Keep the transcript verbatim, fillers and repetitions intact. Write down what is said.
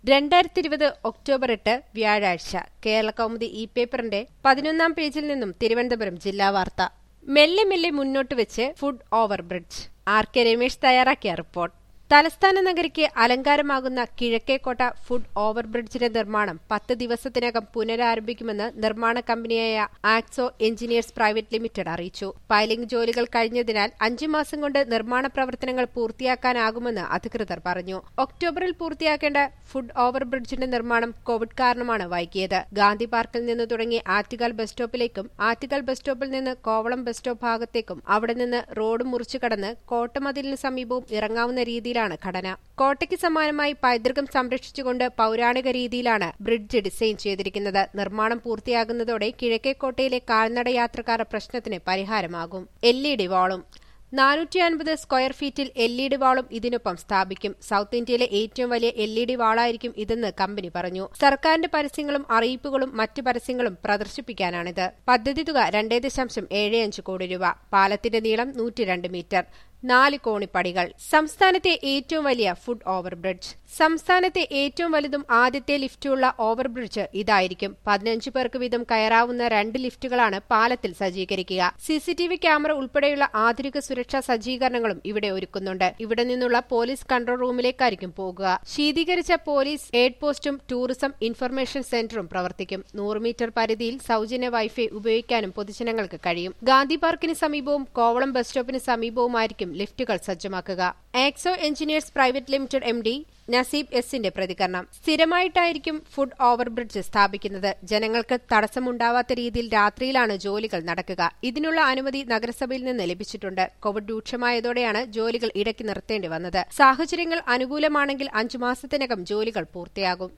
രണ്ടായിരത്തി ഇരുപത് ഒക്ടോബർ എട്ട് വ്യാഴാഴ്ച കേരളകൗമുദി ഇ പേപ്പറിന്റെ പതിനൊന്നാം പേജിൽ നിന്നും തിരുവനന്തപുരം ജില്ലാ വാർത്ത. മെല്ലെ മെല്ലെ മുന്നോട്ട് വെച്ച് foot over bridge. R K Ramesh തയ്യാറാക്കിയ റിപ്പോർട്ട്. തലസ്ഥാന നഗരിക്ക് അലങ്കാരമാകുന്ന കിഴക്കേക്കോട്ട ഫുട് ഓവർ ബ്രിഡ്ജിന്റെ നിർമ്മാണം പത്ത് ദിവസത്തിനകം പുനരാരംഭിക്കുമെന്ന് നിർമ്മാണ കമ്പനിയായ ആക്സോ എഞ്ചിനീയേഴ്സ് പ്രൈവറ്റ് ലിമിറ്റഡ് അറിയിച്ചു. പൈലിംഗ് ജോലികൾ കഴിഞ്ഞതിനാൽ അഞ്ചു മാസം കൊണ്ട് നിർമ്മാണ പ്രവർത്തനങ്ങൾ പൂർത്തിയാക്കാനാകുമെന്ന് അധികൃതർ പറഞ്ഞു. ഒക്ടോബറിൽ പൂർത്തിയാക്കേണ്ട ഫുട് ഓവർ ബ്രിഡ്ജിന്റെ നിർമ്മാണം കോവിഡ് കാരണമാണ് വൈകിയത്. ഗാന്ധി പാർക്കിൽ നിന്ന് തുടങ്ങി ആറ്റുകാൽ ബസ് സ്റ്റോപ്പിലേക്കും ആറ്റുകാൽ ബസ് സ്റ്റോപ്പിൽ നിന്ന് കോവളം ബസ് സ്റ്റോപ്പ് ഭാഗത്തേക്കും അവിടെ നിന്ന് റോഡ് മുറിച്ചു കടന്ന് കോട്ടമതിലിന് സമീപവും ഇറങ്ങാവുന്ന രീതിയിലാണ് ഘടന. കോട്ടയ്ക്ക് സമാനമായി പൈതൃകം സംരക്ഷിച്ചുകൊണ്ട് പൌരാണിക രീതിയിലാണ് ബ്രിഡ്ജ് ഡിസൈൻ ചെയ്തിരിക്കുന്നത്. നിർമ്മാണം പൂർത്തിയാകുന്നതോടെ കിഴക്കേക്കോട്ടയിലെ കാൽനട യാത്രക്കാർ പ്രശ്നത്തിന് പരിഹാരമാകും. എൽ ഇ ഡി വാളും. നാനൂറ്റി അൻപത് സ്ക്വയർ ഫീറ്റിൽ എൽ ഇ ഡി വാളും ഇതിനൊപ്പം സ്ഥാപിക്കും. സൌത്ത് ഇന്ത്യയിലെ ഏറ്റവും വലിയ എൽ ഇ ഡി വാളായിരിക്കും ഇതെന്ന് കമ്പനി പറഞ്ഞു. സർക്കാരിന്റെ പരസ്യങ്ങളും അറിയിപ്പുകളും മറ്റ് പരസ്യങ്ങളും പ്രദർശിപ്പിക്കാനാണിത്. പദ്ധതി തുക രണ്ടേ ദശാംശം ഏഴ് അഞ്ച് കോടി രൂപ. പാലത്തിന്റെ നീളം നൂറ്റിരണ്ട് മീറ്റർ. നാല് കോണിപ്പടികൾ. സംസ്ഥാനത്തെ ഏറ്റവും വലിയ ഫുട് ഓവർ ബ്രിഡ്ജ്. സംസ്ഥാനത്തെ ഏറ്റവും വലുതും ആദ്യത്തെ ലിഫ്റ്റുള്ള ഓവർ ബ്രിഡ്ജ് ഇതായിരിക്കും. പതിനഞ്ചു പേർക്ക് വീതം കയറാവുന്ന രണ്ട് ലിഫ്റ്റുകളാണ് പാലത്തിൽ സജ്ജീകരിക്കുക. സിസിടിവി ക്യാമറ ഉൾപ്പെടെയുള്ള ആധുനിക സുരക്ഷാ സജ്ജീകരണങ്ങളും ഇവിടെ ഒരുക്കുന്നുണ്ട്. ഇവിടെ നിന്നുള്ള പോലീസ് കൺട്രോൾ റൂമിലേക്കായിരിക്കും പോകുക. ശീതീകരിച്ച പോലീസ് എയ്ഡ് പോസ്റ്റും ടൂറിസം ഇൻഫർമേഷൻ സെന്ററും പ്രവർത്തിക്കും. നൂറ് മീറ്റർ പരിധിയിൽ സൌജന്യ വൈഫൈ ഉപയോഗിക്കാനും പൊതുജനങ്ങൾക്ക് കഴിയും. ഗാന്ധി പാർക്കിന് സമീപവും കോവളം ബസ് സ്റ്റോപ്പിന് സമീപവുമായിരിക്കും ലിഫ്റ്റുകൾ സജ്ജമാക്കുക. Axo engineers private limited M D Naseeb എസിന്റെ പ്രതികരണം. സ്ഥിരമായിട്ടായിരിക്കും ഫുട് ഓവർ ബ്രിഡ്ജ് സ്ഥാപിക്കുന്നത്. ജനങ്ങൾക്ക് തടസ്സമുണ്ടാവാത്ത രീതിയിൽ രാത്രിയിലാണ് ജോലികൾ നടക്കുക. ഇതിനുള്ള അനുമതി നഗരസഭയിൽ നിന്ന് ലഭിച്ചിട്ടുണ്ട്. കോവിഡ് രൂക്ഷമായതോടെയാണ് ജോലികൾ ഇടയ്ക്ക് നിർത്തേണ്ടി വന്നത്. സാഹചര്യങ്ങൾ അനുകൂലമാണെങ്കിൽ അഞ്ചു മാസത്തിനകം ജോലികൾ പൂർത്തിയാകും.